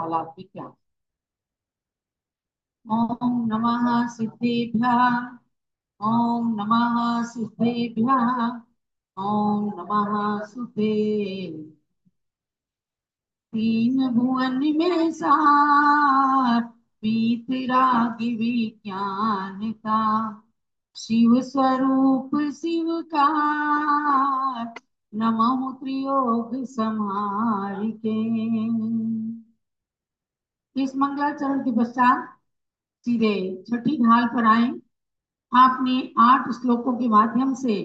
हालात भी क्या। ओम नमः सिद्धेभ्यः। ओम नमः सिद्धेभ्यः। ओम नमः सिद्धे। तीन भुवन में सार वीतराग विज्ञान का। शिव स्वरूप शिव का। नमः त्रियोग समार के। इस मंगलाचरण के पश्चात सीधे छठी ढाल पर आए। आपने 8 श्लोकों के माध्यम से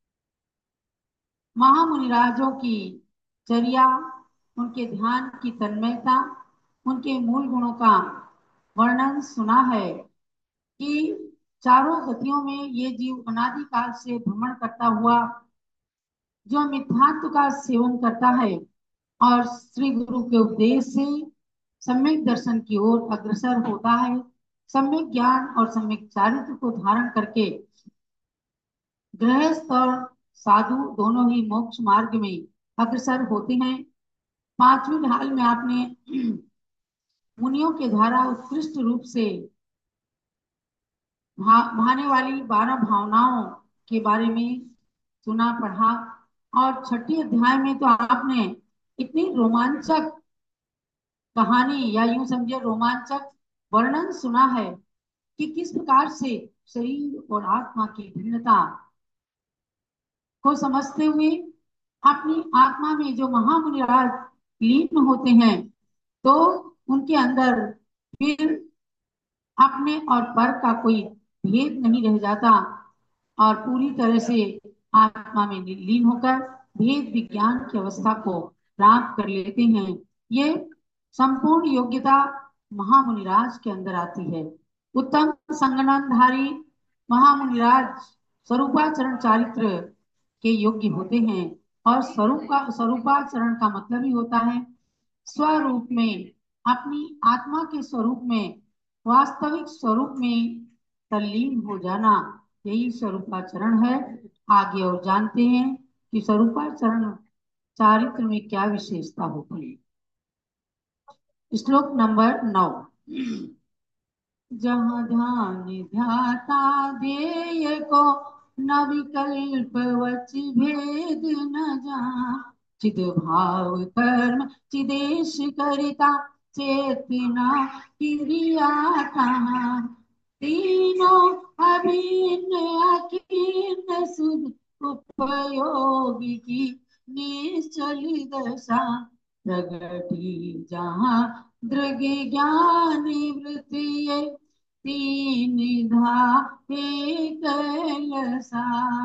महामुनिराजों की चर्या, उनके ध्यान की तन्मयता, उनके मूल गुणों का वर्णन सुना है कि चारों गतियों में ये जीव अनादिकाल से भ्रमण करता हुआ जो मिथ्यात्व का सेवन करता है और श्री गुरु के उपदेश से सम्यक दर्शन की ओर अग्रसर होता है। सम्यक ज्ञान और सम्यक चारित्र को धारण करके गृहस्थ और साधु दोनों ही मोक्ष मार्ग में अग्रसर होते हैं। 5वीं ढाल में आपने मुनियों के द्वारा उत्कृष्ट रूप से भाने वाली 12 भावनाओं के बारे में सुना पढ़ा। और छठी अध्याय में तो आपने इतनी रोमांचक कहानी या यूं समझे रोमांचक वर्णन सुना है कि किस प्रकार से शरीर और आत्मा की भिन्नता को समझते हुए अपनी आत्मा में जो महामुनिराज लीन होते हैं तो उनके अंदर फिर अपने और पर का कोई भेद नहीं रह जाता और पूरी तरह से आत्मा में लीन होकर भेद विज्ञान की अवस्था को प्राप्त कर लेते हैं। ये संपूर्ण योग्यता महामुनिराज के अंदर आती है। उत्तम संगननधारी महामुनिराज स्वरूपाचरण चारित्र के योग्य होते हैं। और स्वरूपाचरण का मतलब ही होता है स्वरूप में, अपनी आत्मा के स्वरूप में, वास्तविक स्वरूप में तल्लीन हो जाना। यही स्वरूपाचरण है। आगे और जानते हैं कि स्वरूपाचरण चारित्र में क्या विशेषता होती है। श्लोक नंबर 9। जहाँ ध्यान ध्याता ध्येय को न विकल्प वच भेद न जान। चिद भाव कर्म चिदेश करिता चेतना क्रिया कहाँ। तीनों अभिन्न अकीर्ण सुध उपयोगी की निश्चल दशा। प्रगति जहाँ दृग ज्ञान वृत्ति तीन धाहे कैलसा।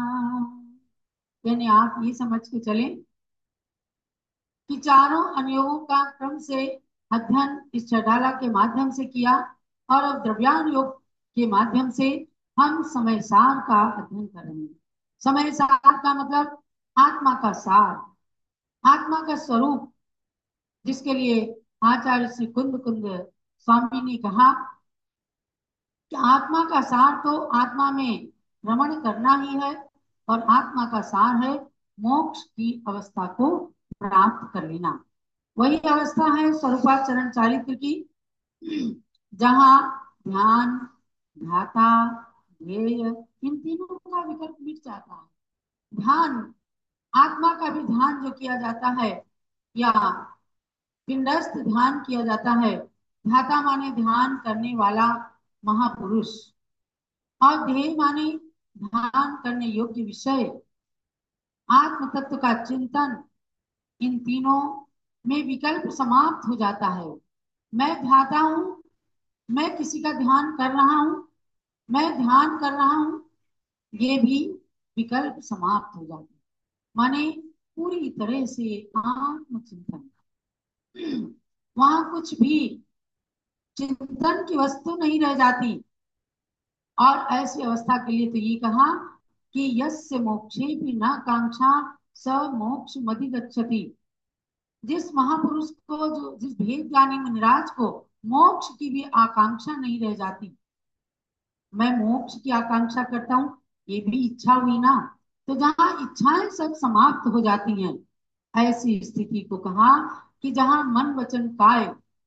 यानी आप ये समझ के चले कि चारों अनुयोगों का क्रम से अध्ययन इस चौडाला के माध्यम से किया और अब द्रव्यान योग के माध्यम से हम समय सार का अध्ययन कर रहे हैं। समय सार का मतलब आत्मा का सार, आत्मा का स्वरूप, जिसके लिए आचार्य श्री कुंद कुंद स्वामी ने कहा कि आत्मा का सार तो आत्मा में भ्रमण करना ही है और आत्मा का सार है मोक्ष की अवस्था को प्राप्त कर लेना। वही अवस्था है स्वरूपाचरण चारित्र की, जहाँ ध्यान, ध्याता, ध्येय इन तीनों का विकल्प मिट जाता है। ध्यान, आत्मा का भी ध्यान जो किया जाता है या पिंडस्थ ध्यान किया जाता है। ध्याता माने ध्यान करने वाला महापुरुष और ध्येय माने ध्यान करने योग्य विषय, आत्म तत्व का चिंतन। इन तीनों में विकल्प समाप्त हो जाता है। मैं ध्याता हूं, मैं किसी का ध्यान कर रहा हूं, मैं ध्यान कर रहा हूं, ये भी विकल्प समाप्त हो जाते हैं। माने पूरी तरह से आत्मचिंतन, वहां कुछ भी चिंतन की वस्तु नहीं रह जाती। और ऐसी अवस्था के लिए तो ये कहा कि यस्य मोक्षे भी न कांक्षा स मोक्ष मधिगच्छति। जिस महापुरुष को, जो जिस भेद ज्ञानी मुनिराज को मोक्ष की भी आकांक्षा नहीं रह जाती। मैं मोक्ष की आकांक्षा करता हूँ, ये भी इच्छा हुई ना। तो जहाँ इच्छाएं सब समाप्त हो जाती हैं, ऐसी स्थिति को कहा कि जहाँ मन वचन काय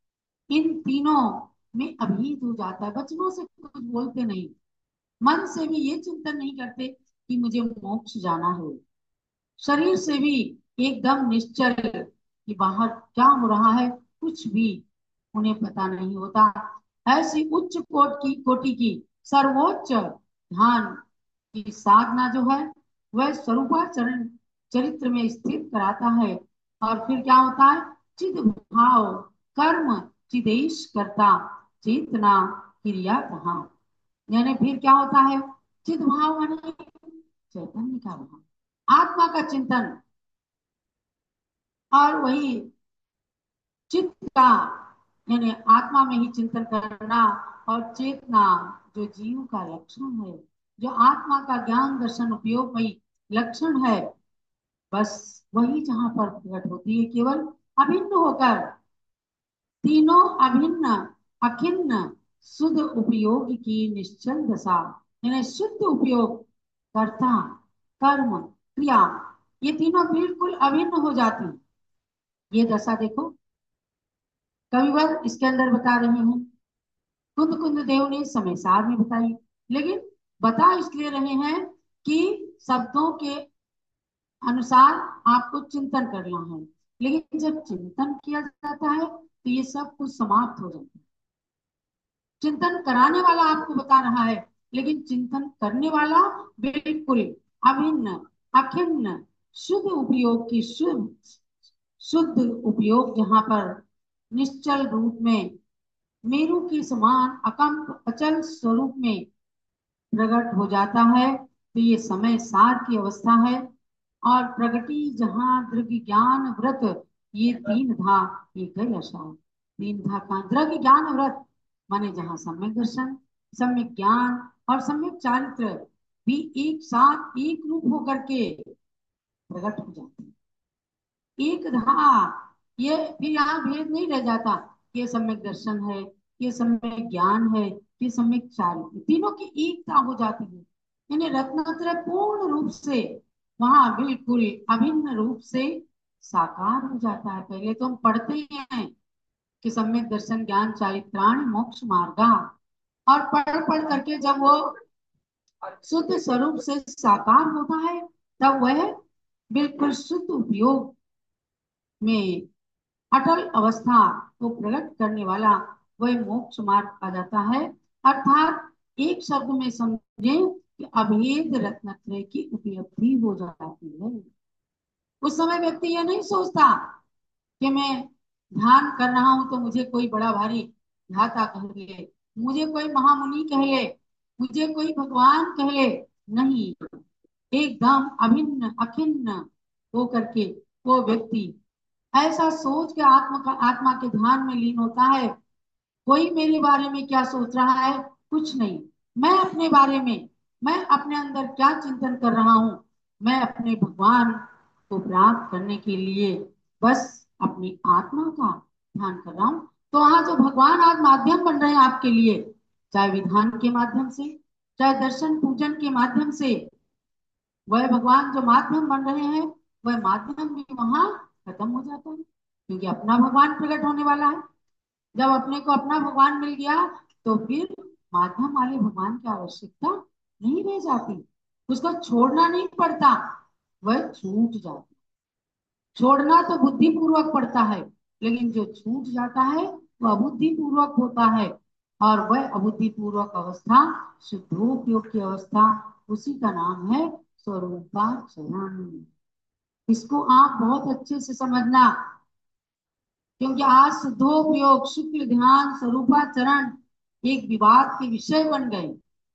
इन तीनों में अभीत हो जाता है। वचनों से कुछ बोलते नहीं, मन से भी ये चिंतन नहीं करते कि मुझे मोक्ष जाना है, शरीर से भी एकदम निश्चल कि बाहर क्या हो रहा है कुछ भी उन्हें पता नहीं होता। ऐसी उच्च कोटि की सर्वोच्च ध्यान की साधना जो है वह स्वरूपाचरण चरित्र में स्थित कराता है। और फिर क्या होता है, चिद भाव कर्म चिदेश करता चेतना क्रिया कहा। यानी फिर क्या होता है, चिद भाव माने चैतन्य का भाव, आत्मा का चिंतन, और वही चित्त का यानी आत्मा में ही चिंतन करना, और चेतना जो जीव का लक्षण है, जो आत्मा का ज्ञान दर्शन उपयोगमयी लक्षण है, बस वही जहां पर प्रकट होती है केवल अभिन्न होकर। तीनों अभिन्न अखिन्न शुद्ध उपयोग की निश्चल दशा, यानी शुद्ध उपयोग कर्ता कर्म क्रिया, ये तीनों बिल्कुल अभिन्न हो जाती। ये दशा देखो कविवर इसके अंदर बता रहे हैं, कुंद कुंद देव ने समय सार में बताई, लेकिन बता इसलिए रहे हैं कि शब्दों के अनुसार आपको चिंतन करना है। लेकिन जब चिंतन किया जाता है तो ये सब कुछ समाप्त हो जाता है। चिंतन कराने वाला आपको बता रहा है, लेकिन चिंतन करने वाला बिल्कुल अभिन्न अखिन्न शुद्ध उपयोग की शुद्ध उपयोग जहां पर निश्चल रूप में मेरु के समान अकंप अचल स्वरूप में प्रकट हो जाता है, तो ये समय सार की अवस्था है। और प्रगति जहां दृग्य ज्ञान व्रत, ये तीन धा एक ही दशा है। तीन धा का दृग्य ज्ञान व्रत माने जहां सम्यक दर्शन, सम्यक ज्ञान और सम्यक चारित्र भी एक साथ एक रूप होकर के प्रकट हो जाते हैं। एक धा, ये फिर यहाँ भेद नहीं रह जाता, ये सम्यक दर्शन है, ये सम्यक ज्ञान है, ये सम्यक चारित्र, तीनों की एकता हो जाती है। यानी रत्नत्रय पूर्ण रूप से वहां बिल्कुल अभिन्न रूप से साकार हो जाता है। पहले तो हम पढ़ते ही हैं कि सम्यक दर्शन ज्ञान चारित्राण मोक्ष मार्गा, और पढ़ पढ़ करके जब वो शुद्ध स्वरूप से साकार होता है तब वह बिल्कुल शुद्ध उपयोग में अटल अवस्था को प्रकट करने वाला वह मोक्ष मार्ग आ जाता है। अर्थात एक शब्द में समझे कि अभेद रत्नत्रय की उपलब्धि हो जाती है। उस समय व्यक्ति यह नहीं सोचता कि मैं ध्यान कर रहा हूं तो मुझे कोई बड़ा भारी ध्याता कह ले, मुझे कोई महामुनि कह ले, मुझे कोई भगवान कह ले। नहीं, एकदम अभिन्न अखिन्न हो करके वो व्यक्ति ऐसा सोच के आत्मा के ध्यान में लीन होता है। कोई मेरे बारे में क्या सोच रहा है, कुछ नहीं, मैं अपने बारे में, मैं अपने अंदर क्या चिंतन कर रहा हूँ, मैं अपने भगवान को प्राप्त करने के लिए बस अपनी आत्मा का ध्यान कर रहा हूँ। तो वहां जो भगवान आज माध्यम बन रहे हैं आपके लिए, चाहे विधान के माध्यम से, चाहे दर्शन पूजन के माध्यम से, वह भगवान जो माध्यम बन रहे हैं वह माध्यम भी वहां खत्म हो जाता है, क्योंकि अपना भगवान प्रकट होने वाला है। जब अपने को अपना भगवान मिल गया तो फिर माध्यम वाले भगवान की आवश्यकता नहीं रह जाती, उसको छोड़ना नहीं पड़ता, वह छूट जाता। छोड़ना तो बुद्धि पूर्वक पड़ता है, लेकिन जो छूट जाता है वह अबुद्धि पूर्वक होता है। और वह अबुद्धि पूर्वक अवस्था शुद्धोपयोग की अवस्था, उसी का नाम है स्वरूपाचरण। इसको आप बहुत अच्छे से समझना, क्योंकि आज शुद्धोपयोग शुक्ल ध्यान स्वरूपाचरण एक विवाद के विषय बन गए।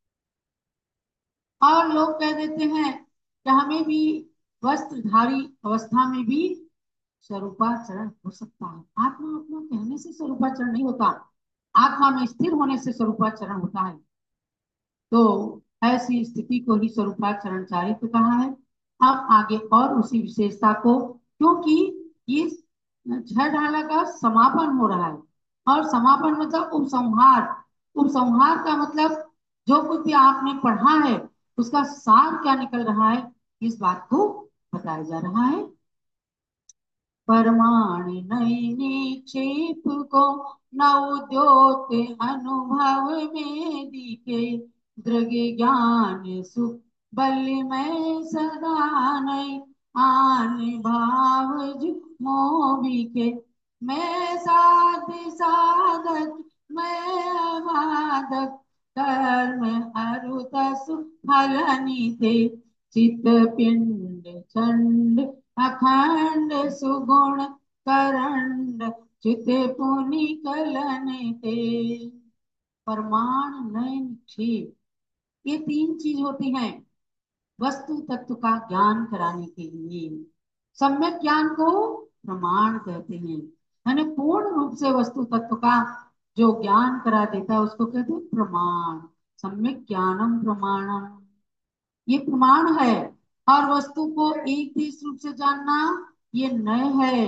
और लोग कह देते हैं कि हमें भी वस्त्रधारी अवस्था में भी स्वरूपाचरण हो सकता है। आत्मा आत्मा कहने से स्वरूपाचरण नहीं होता, आत्मा में स्थिर होने से स्वरूपाचरण होता है। तो ऐसी स्थिति को ही स्वरूपाचरण चारित्र कहा है। अब आगे और उसी विशेषता को, क्योंकि ये छह ढाला का समापन हो रहा है, और समापन मतलब उपसंहार। उपसंहार का मतलब जो कुछ भी आपने पढ़ा है उसका सार क्या निकल रहा है, इस बात को बताया जा रहा है। परमाण नहीं निक्षेप को, न उद्योत अनुभव में दिखे। दृग ज्ञान सुख बल में सदा नहीं, आन भाव जो मोबिके। मैं साधक मैं अबाधक, कर्म अरुतसु फल निते। चित पिंड चंड अखंड सुगुण करंड, चित पुनि कलन ते। परमाण नय निक्षेप, ये तीन चीज होती हैं वस्तु तत्व का ज्ञान कराने के लिए। सम्यक ज्ञान को प्रमाण कहते हैं, यानी पूर्ण रूप से वस्तु तत्व का जो ज्ञान करा देता है उसको कहते हैं प्रमाण। सम्यक ज्ञानम प्रमाणम, ये प्रमाण है। और वस्तु को एक देश रूप से जानना ये नय है।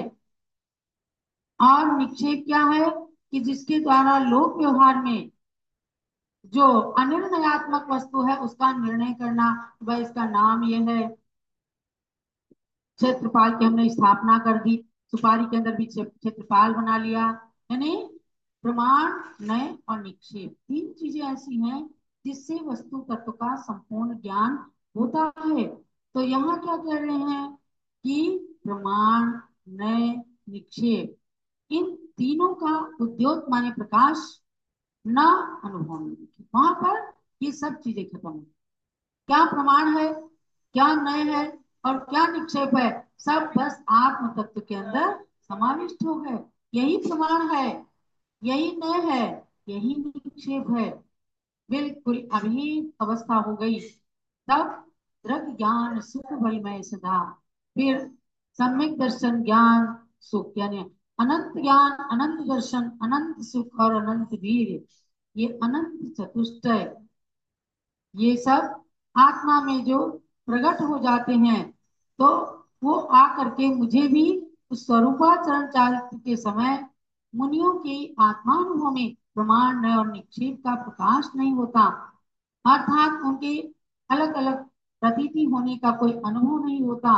और निक्षेप क्या है कि जिसके द्वारा लोक व्यवहार में जो अनिर्णयात्मक वस्तु है उसका निर्णय करना। वह इसका नाम ये है, क्षेत्रपाल की हमने स्थापना कर दी, सुपारी के अंदर भी क्षेत्रपाल बना लिया। यानी प्रमाण नय और निक्षेप तीन चीजें ऐसी हैं जिससे वस्तु तत्व का संपूर्ण ज्ञान होता है। तो यहाँ क्या कह रहे हैं कि प्रमाण नय निक्षेप, इन तीनों का उद्योत माने प्रकाश, न अनुभव में दिखे, वहां पर ये सब चीजें खत्म हो। क्या प्रमाण है, क्या नय है और क्या निक्षेप है, सब बस आत्म तत्व के अंदर समाविष्ट हो गए। यही प्रमाण है, यही नय है, यही निक्षेप है। बिल्कुल अभी अवस्था हो गई तब दृग ज्ञान सुख भयमय सदा। फिर सम्यक दर्शन ज्ञान सुख, यानी अनंत ज्ञान अनंत दर्शन अनंत सुख और अनंत वीर, ये अनंत चतुष्टय, ये सब आत्मा में जो प्रकट हो जाते हैं तो वो आ करके मुझे भी उस स्वरूपाचरण चारित्र के समय मुनियों की आत्मानुभव में प्रमाण नय और निक्षेप का प्रकाश नहीं होता। अर्थात उनके अलग अलग प्रतीति होने का कोई अनुभव नहीं होता,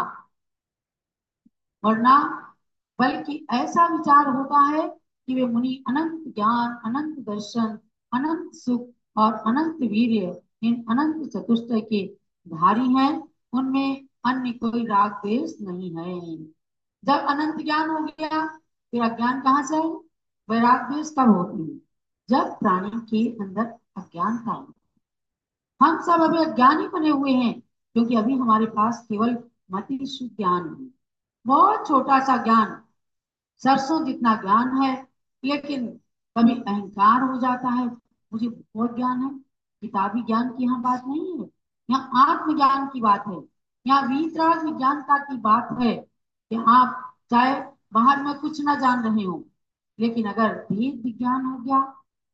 वरना बल्कि ऐसा विचार होता है कि वे मुनि अनंत ज्ञान अनंत दर्शन अनंत सुख और अनंत वीर्य, इन अनंत चतुष्टय के धारी हैं। उनमें अन्य कोई राग द्वेष नहीं है। जब अनंत ज्ञान हो गया फिर अज्ञान कहाँ से आए, वैराग द्वेष कब होती है, जब प्राणी के अंदर अज्ञानता हो। हम सब अभी अज्ञानी बने हुए हैं क्योंकि अभी हमारे पास केवल मति शुद्ध ज्ञान है, बहुत छोटा सा ज्ञान, सरसों जितना ज्ञान है। लेकिन कभी अहंकार हो जाता है, मुझे बहुत ज्ञान है। किताबी ज्ञान की यहाँ बात नहीं है, यहाँ आत्मज्ञान की बात है। यहाँ वीतराग विज्ञानता की बात है कि आप चाहे बाहर में कुछ ना जान रहे हो, लेकिन अगर भेद विज्ञान हो गया,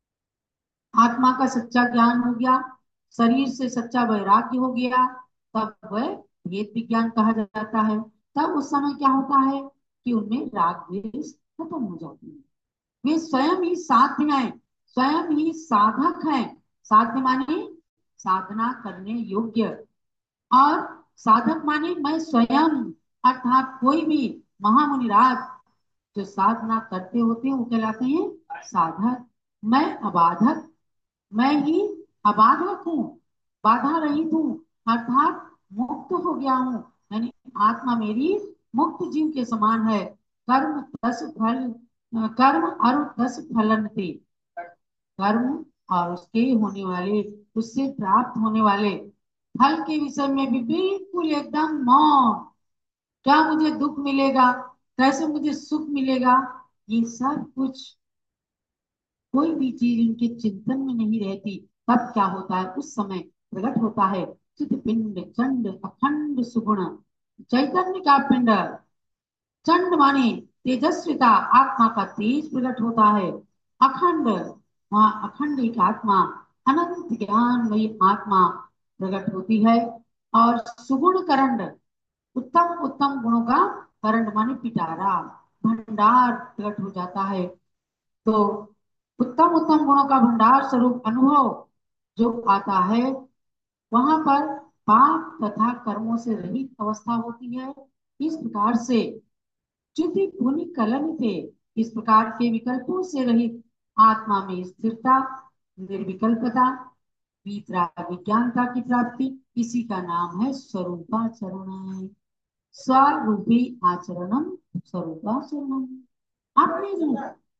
आत्मा का सच्चा ज्ञान हो गया, शरीर से सच्चा वैराग्य हो गया, तब वह भेद विज्ञान कहा जाता है। तब उस समय क्या होता है कि उनमें राग द्वेष खत्म हो जाती है। वे स्वयं ही साध्य हैं, स्वयं ही साधक हैं। साध्य माने साधना करने योग्य, और साधक माने मैं स्वयं, अर्थात कोई भी महामुनिराज जो साधना करते होते हैं वो कहलाते हैं साधक। मैं अबाधक, मैं ही अबाधक हूँ, बाधा रहित हूँ, अर्थात मुक्त हो गया हूँ। यानी आत्मा मेरी मुक्त जीव के समान है। कर्म दस फल, कर्म और दस फलन थे। कर्म और उसके होने वाले, उससे प्राप्त होने वाले फल के विषय में भी बिल्कुल एकदम मौन। क्या मुझे दुख मिलेगा, कैसे मुझे सुख मिलेगा, ये सब कुछ कोई भी चीज इनके चिंतन में नहीं रहती। तब क्या होता है, उस समय प्रकट होता है चित पिंड चंड अखंड सुगुण, चैतन्य का पिंड, चंड माने तेजस्विता, आत्मा का तेज प्रकट होता है। अखंड, वहां अखंड एक आत्मा, अनंत ज्ञानमयी आत्मा प्रकट होती है। और सुगुण करंड, उत्तम उत्तम गुणों का करंड माने पिटारा, भंडार प्रकट हो जाता है। तो उत्तम उत्तम गुणों का भंडार स्वरूप अनुभव जो आता है, वहां पर पाप तथा कर्मों से रहित अवस्था होती है। इस प्रकार से चुति पुनि कलन थे। इस प्रकार के विकल्पों से रहित आत्मा में स्थिरता, निर्विकल्पता, वीतराग विज्ञानता की प्राप्ति, इसी का नाम है स्वरूपाचरण। स्वरूपी आचरणम स्वरूपाचरणम। अपने रूप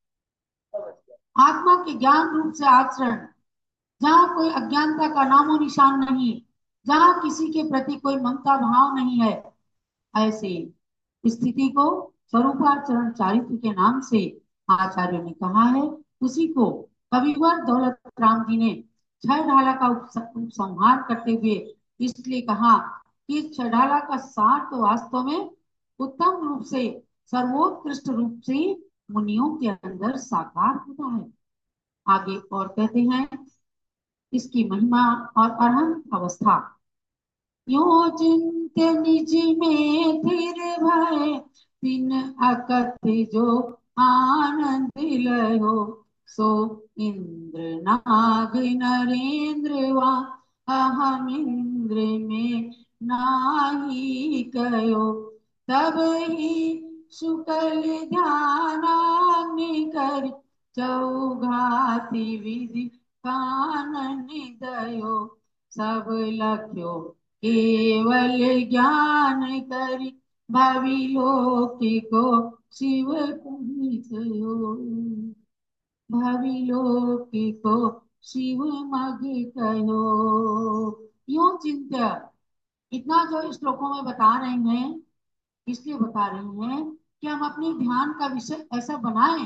आत्मा के ज्ञान रूप से आचरण, जहाँ कोई अज्ञानता का नामो निशान नहीं, जहाँ किसी के प्रति कोई ममता भाव नहीं है, ऐसे स्थिति को स्वरूपाचरण चारित्र के नाम से आचार्यों ने कहा है। उसी को कविवर दौलत राम जी ने छह ढाला का उपसंहार करते हुए इसलिए कहा कि छह ढाला का सार तो वास्तव में उत्तम रूप से, सर्वोत्कृष्ट रूप से मुनियों के अंदर साकार होता है। आगे और कहते हैं इसकी महिमा और अरहंत अवस्था। यो चिंत्य निज में थिर भय, बिन अकथ जो आनंद लयो, सो इंद्र नाग नरेंद्र वा, अहम इंद्र में नाही कयो। तब ही शुक्ल ध्यानाग्नि कर, चौघाति विधि कानन दयो, सब लख्यो केवल ज्ञान करि, भावी लोक को शिव कहियो, भावी लोक को शिव मग कहो। यो चिंत्य, इतना जो श्लोकों में बता रहे हैं, इसलिए बता रहे हैं कि हम अपने ध्यान का विषय ऐसा बनाएं।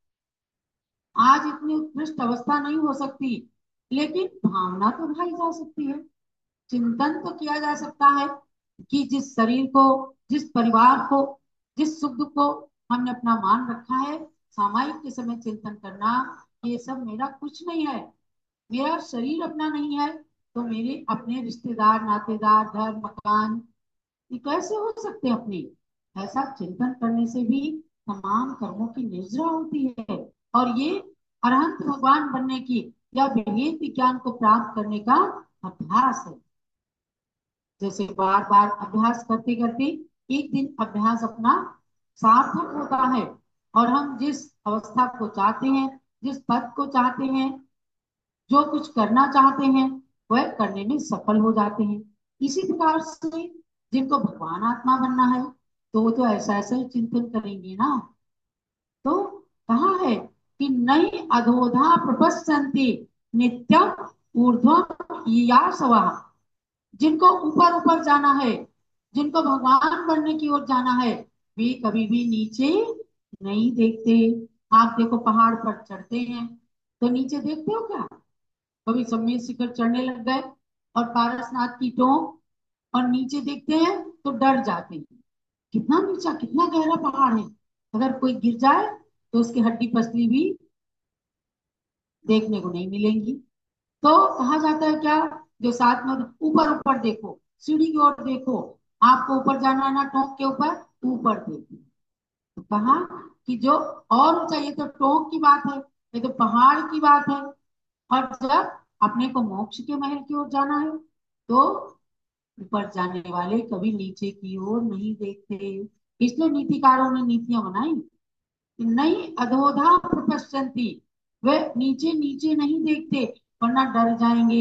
आज इतनी उत्कृष्ट अवस्था नहीं हो सकती, लेकिन भावना तो ढाई जा सकती है, चिंतन तो किया जा सकता है कि जिस शरीर को, जिस परिवार को, जिस सुख दुख को हमने अपना मान रखा है, सामायिक के समय चिंतन करना, ये सब मेरा कुछ नहीं है। मेरा शरीर अपना नहीं है, तो मेरे अपने रिश्तेदार, नातेदार, घर, मकान, ये कैसे हो सकते हैं अपने? ऐसा चिंतन करने से भी तमाम कर्मों की निर्जरा होती है। और ये अरहंत भगवान बनने की या भेद विज्ञान को प्राप्त करने का अभ्यास है। जैसे बार बार अभ्यास करते करते एक दिन अभ्यास अपना सार्थक होता है, और हम जिस अवस्था को चाहते हैं, जिस पद को चाहते हैं, जो कुछ करना चाहते हैं, वह करने में सफल हो जाते हैं। इसी प्रकार से जिनको भगवान आत्मा बनना है, तो वो तो ऐसा ऐसा ही चिंतन करेंगे ना। तो कहा है कि नई अधोधा प्रपश्यन्ति नित्यम ऊर्ध्वम ययासवा। जिनको ऊपर ऊपर जाना है, जिनको भगवान बनने की ओर जाना है, वे कभी भी नीचे नहीं देखते। आप देखो पहाड़ पर चढ़ते हैं तो नीचे देखते हो क्या? कभी सम्मेद शिखर चढ़ने लग गए और पारसनाथ की टोक, और नीचे देखते हैं तो डर जाते हैं। कितना नीचा, कितना गहरा पहाड़ है, अगर कोई गिर जाए तो उसकी हड्डी पसली भी देखने को नहीं मिलेंगी। तो कहा जाता है क्या, जो साथ में ऊपर ऊपर देखो, सीढ़ी की ओर देखो, आपको ऊपर जाना है ना, टोंक के ऊपर, ऊपर देखो। तो कहा कि जो और ऊंचा, ये तो टोंक की बात है, ये तो पहाड़ की बात है। और जब अपने को मोक्ष के महल की ओर जाना है, तो ऊपर जाने वाले कभी नीचे की ओर नहीं देखते। इसलिए नीतिकारों ने नीतियां बनाई, नहीं अधोधा प्रपश्यन्ति, वे नीचे नीचे नहीं देखते, वरना डर जाएंगे।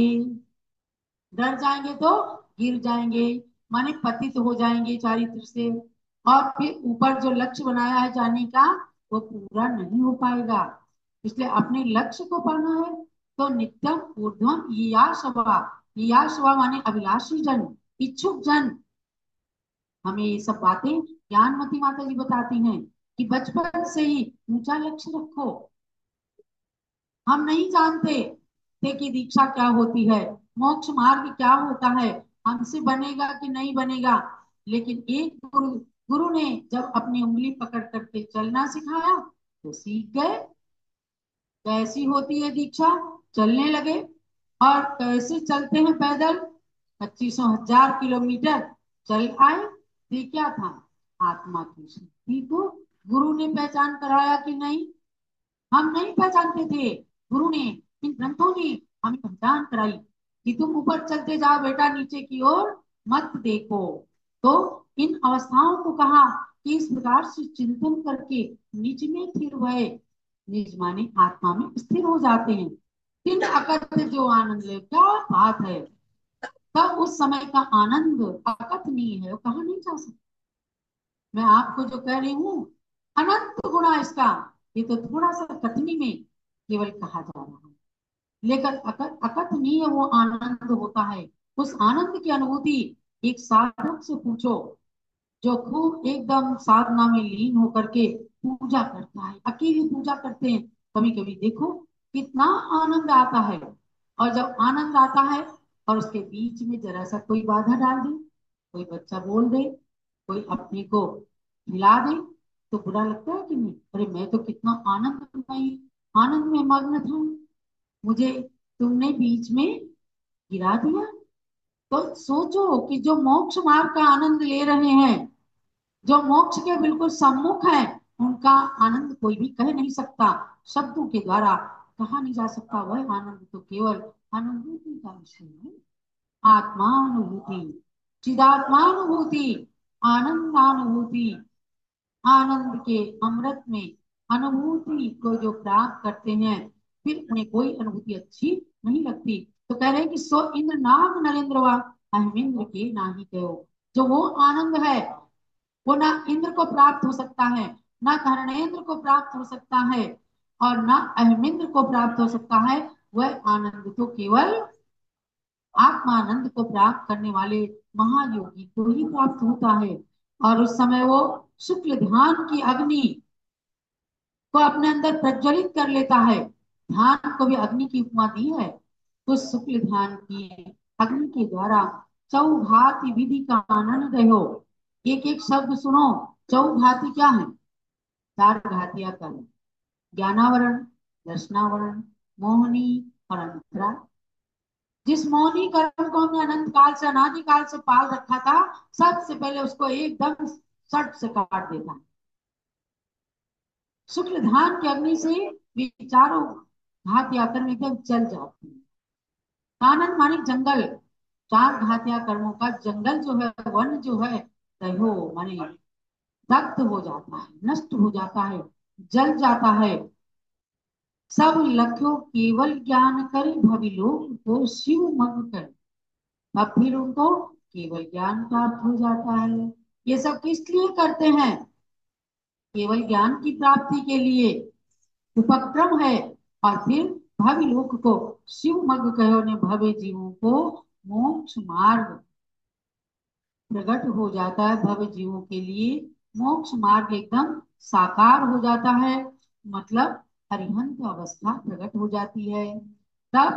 डर जाएंगे तो गिर जाएंगे, माने पतित हो जाएंगे चारित्र से, और फिर ऊपर जो लक्ष्य बनाया है जाने का, वो पूरा नहीं हो पाएगा। इसलिए अपने लक्ष्य को पाना है तो नित्यम ऊर्ध्वम ययाशवा। ययाशवा माने अभिलाषी जन, इच्छुक जन। हमें ये सब बातें ज्ञानमती माता जी बताती हैं कि बचपन से ही ऊंचा लक्ष्य रखो। हम नहीं जानते थे कि दीक्षा क्या होती है, मोक्ष मार्ग क्या होता है, हमसे बनेगा कि नहीं बनेगा। लेकिन एक गुरु ने जब अपनी उंगली पकड़ करके चलना सिखाया, तो सीख गए कैसी होती है दीक्षा। चलने लगे, और कैसे चलते हैं पैदल, 25,000 किलोमीटर चल आए। ये क्या था? आत्मा की शुद्धि को गुरु ने पहचान कराया कि नहीं? हम नहीं पहचानते थे, गुरु ने, इन ग्रंथों ने हमें पहचान कराई कि तुम ऊपर चलते जाओ बेटा, नीचे की ओर मत देखो। तो इन अवस्थाओं को कहा कि इस प्रकार से चिंतन करके निज में स्थिर वह निज माने आत्मा में स्थिर हो जाते हैं। तिन अकथ जो आनंद ले, क्या बात है। तब उस समय का आनंद अकथनीय है, वो कहा नहीं जा सकता। मैं आपको जो कह रही हूँ, अनंत गुणा इसका, ये तो थोड़ा सा कथनी में केवल कहा जा रहा है, लेकिन अकथनीय वो आनंद होता है। उस आनंद की अनुभूति एक साधक से पूछो, जो खूब एकदम साधना में लीन होकर के पूजा करता है, अकेली पूजा करते हैं, कभी कभी देखो कितना आनंद आता है। और जब आनंद आता है और उसके बीच में जरा सा कोई बाधा डाल दे, कोई बच्चा बोल दे, कोई अपने को हिला दे, तो बुरा लगता है कि नहीं। अरे मैं तो कितना आनंद में मग्न था, मुझे तुमने बीच में गिरा दिया। तो सोचो कि जो मोक्ष मार्ग का आनंद ले रहे हैं, जो मोक्ष के बिल्कुल सम्मुख है, उनका आनंद कोई भी कह नहीं सकता, शब्दों के द्वारा कहा नहीं जा सकता। वह आनंद तो केवल अनुभूति का विषय है। आत्मानुभूति, चिदात्मानुभूति, आनंदानुभूति, आनंद के अमृत में अनुभूति को जो प्राप्त करते हैं, फिर उन्हें कोई अनुभूति अच्छी नहीं लगती। तो कह रहे हैं कि सो इंद्र नाम नरेंद्र वा अहमेंद्र के नाही कहो। जो वो आनंद है, वो ना इंद्र को प्राप्त हो सकता है, ना धर्मेंद्र को प्राप्त हो सकता है, और ना अहमेंद्र को प्राप्त हो सकता है। वह आनंद तो केवल आत्मानंद को प्राप्त करने वाले महायोगी को ही प्राप्त होता है। और उस समय वो शुक्ल ध्यान की अग्नि को अपने अंदर प्रज्वलित कर लेता है। ध्यान को भी अग्नि की उपमा दी है। उस शुक्ल ध्यान की अग्नि के द्वारा चौघाती विधि का आनंद हो। एक एक शब्द सुनो। चौघाती क्या है? चार घातियां कर्म, ज्ञानावरण, दर्शनावरण, मोहनी और अंतराल। जिस मोहनी कर्म को हमने अनंत काल से अनादि काल से पाल रखा था, सबसे पहले उसको एकदम सट से काट देता है। शुक्ल धान की अग्नि से विचारों घात या कर्म एकदम जल जाते हैं। कानन माने जंगल, चार घात या कर्मों का जंगल जो है, वन जो है, तहो माने दग्ध हो जाता है, नष्ट हो जाता है, जल जाता है। सब लख्यो केवल ज्ञान करे भविलोक को शिव मग कर। अब फिर उनको केवल ज्ञान प्राप्त हो जाता है। ये सब किस लिए करते हैं? केवल ज्ञान की प्राप्ति के लिए उपक्रम है। और फिर भवि लोक को शिव मग कहो ने भवे जीवों को मोक्ष मार्ग प्रकट हो जाता है। भव जीवों के लिए मोक्ष मार्ग एकदम साकार हो जाता है, मतलब अरिहंत अवस्था प्रकट हो जाती है। तब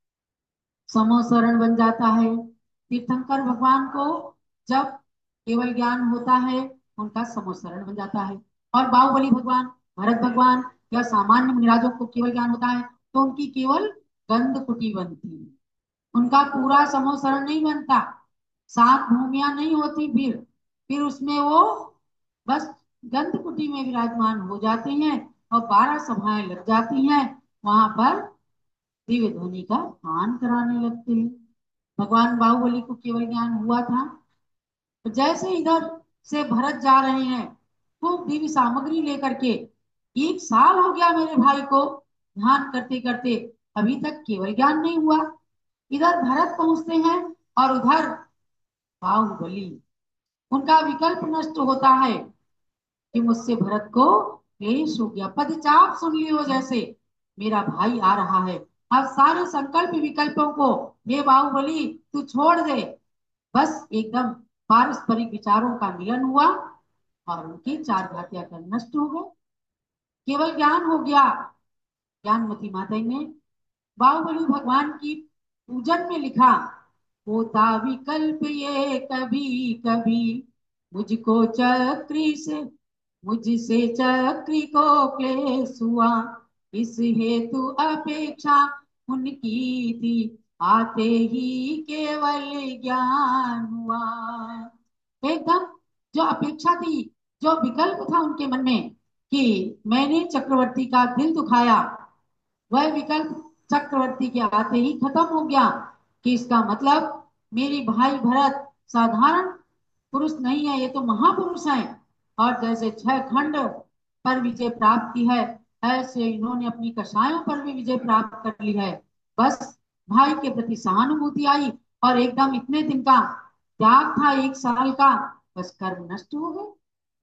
समोसरण बन जाता है। तीर्थंकर भगवान को जब केवल ज्ञान होता है, उनका समोसरण बन जाता है। और बाहुबली भगवान, भरत भगवान या सामान्य मुनिराजों को केवल ज्ञान होता है, तो उनकी केवल गंध कुटी बनती है, उनका पूरा समोसरण नहीं बनता। सात भूमियां नहीं होती, फिर उसमें वो बस गंध कुटी में विराजमान हो जाते हैं, और 12 सभाएं लग जाती हैं, वहां पर दिव्य ध्वनि का पान कराने लगते हैं। भगवान बाहुबली को केवल ज्ञान हुआ था, तो जैसे इधर से भरत जा रहे हैं खूब दिव्य सामग्री लेकर के, 1 साल हो गया मेरे भाई को ध्यान करते करते, अभी तक केवल ज्ञान नहीं हुआ। इधर भरत पहुंचते हैं और उधर बाहुबली, उनका विकल्प नष्ट होता है कि मुझसे भरत को क्लेश हो गया, पदचाप सुन लियो जैसे, मेरा भाई आ रहा है। अब सारे संकल्प विकल्पों को हे बाहुबली तू छोड़ दे। बस एकदम पारस्परिक विचारों का मिलन हुआ और उनके चार घातिया कर नष्ट हो गए, केवल ज्ञान हो गया। ज्ञानमती माता ने बाहुबली भगवान की पूजन में लिखा, होता विकल्प ये कभी कभी, मुझको चक्री से मुझसे चक्री को क्लेश हुआ, इस हेतु अपेक्षा उनकी थी, आते ही केवल ज्ञान हुआ। एकदम जो अपेक्षा थी, जो विकल्प था उनके मन में कि मैंने चक्रवर्ती का दिल दुखाया, वह विकल्प चक्रवर्ती के आते ही खत्म हो गया। कि इसका मतलब मेरे भाई भरत साधारण पुरुष नहीं है, ये तो महापुरुष है। और जैसे 6 खंड पर विजय प्राप्त की है, ऐसे इन्होंने अपनी कषायों पर भी विजय प्राप्त कर ली है। बस भाई के प्रति सहानुभूति आई और एकदम इतने दिन का त्याग था, 1 साल का, बस कर्म नष्ट हो गए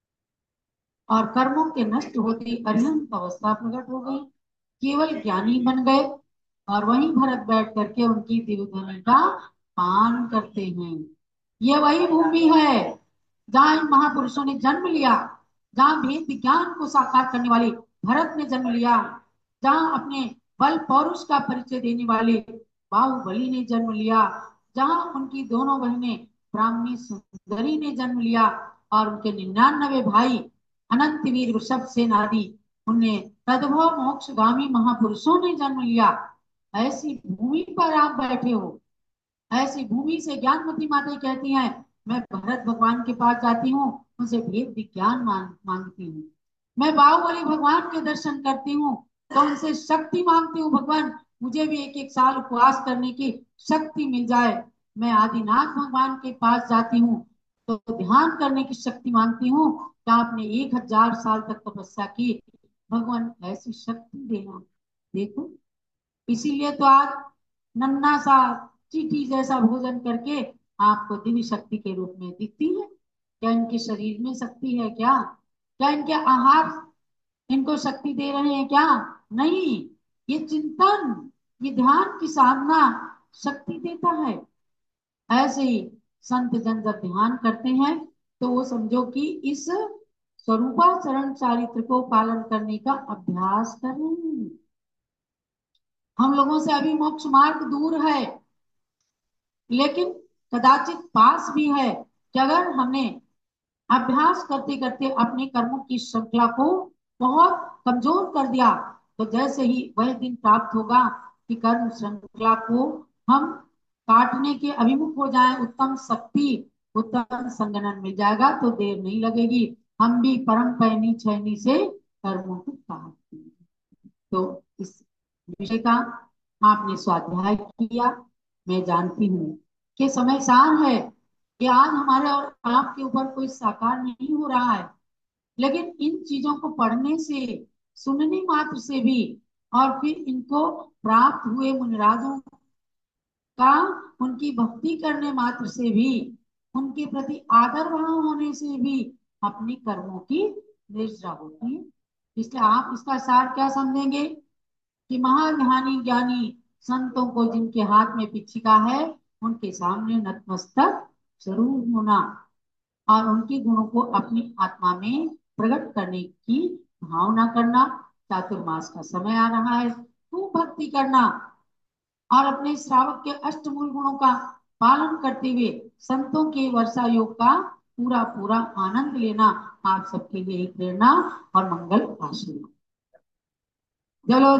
और कर्मों के नष्ट होते अरिहंत अवस्था प्रकट हो गई। केवल ज्ञानी बन गए और वहीं भरत बैठ करके उनकी दिव्यधर्म का पान करते हैं। ये वही भूमि है जहाँ इन महापुरुषों ने जन्म लिया, जहाँ भेद विज्ञान को साकार करने वाले भरत ने जन्म लिया, जहाँ अपने बल पौरुष का परिचय देने वाले बाहुबली ने जन्म लिया, जहाँ उनकी दोनों बहनें ब्राह्मणी सुंदरी ने जन्म लिया और उनके 99 भाई अनंत वीर वृषभ सेन आदि उन्हें तद्भव मोक्षगामी महापुरुषों ने जन्म लिया। ऐसी भूमि पर आप बैठे हो, ऐसी भूमि से ज्ञानमती माता कहती हैं, मैं भरत भगवान के पास जाती हूँ, उनसे भेद विज्ञान मांगती हूँ। मैं बाहुबली भगवान के दर्शन करती हूँ तो उनसे शक्ति मांगती हूँ, भगवान मुझे भी 1-1 साल उपवास करने की शक्ति मिल जाए। मैं आदिनाथ भगवान के पास जाती हूँ तो ध्यान करने की शक्ति मांगती हूँ कि आपने 1000 साल तक तपस्या की, भगवान ऐसी शक्ति देना। देखो, इसीलिए तो आज नन्ना सा चीटी जैसा भोजन करके आपको दिव्य शक्ति के रूप में दिखती है। क्या इनके शरीर में शक्ति है क्या? क्या इनके आहार इनको शक्ति दे रहे हैं क्या? नहीं, ये चिंतन, ये ध्यान की साधना शक्ति देता है। ऐसे ही संत जन जब ध्यान करते हैं तो वो समझो कि इस स्वरूपाचरण चारित्र को पालन करने का अभ्यास कर रहे हैं। हम लोगों से अभी मोक्ष मार्ग दूर है, लेकिन कदाचित पास भी है कि अगर हमने अभ्यास करते करते अपने कर्मों की श्रृंखला को बहुत कमजोर कर दिया, तो जैसे ही वह दिन प्राप्त होगा कि कर्म श्रृंखला को हम काटने के अभिमुख हो जाएं, उत्तम शक्ति उत्तम संगठन मिल जाएगा तो देर नहीं लगेगी, हम भी परम पैनी छैनी से कर्मों को काट देंगे। तो इस विषय का आपने स्वाध्याय किया। मैं जानती हूँ कि समय सार है कि आज हमारे और आपके ऊपर कोई साकार नहीं हो रहा है, लेकिन इन चीजों को पढ़ने से, सुनने मात्र से भी और फिर इनको प्राप्त हुए मुनिराजों का उनकी भक्ति करने मात्र से भी, उनके प्रति आदर भाव होने से भी अपने कर्मों की निर्जरा होती है। इसलिए आप इसका सार क्या समझेंगे कि महाज्ञानी ज्ञानी संतों को जिनके हाथ में पिछिका है उनके सामने नतमस्तक जरूर होना और उनके गुणों को अपनी आत्मा में प्रकट करने की भावना करना। चातुर्मास का समय आ रहा है, खूब भक्ति करना और अपने श्रावक के अष्टमूल गुणों का पालन करते हुए संतों के वर्षा योग का पूरा पूरा आनंद लेना आप सबके लिए एक प्रेरणा और मंगल आशीर्वाद। चलो।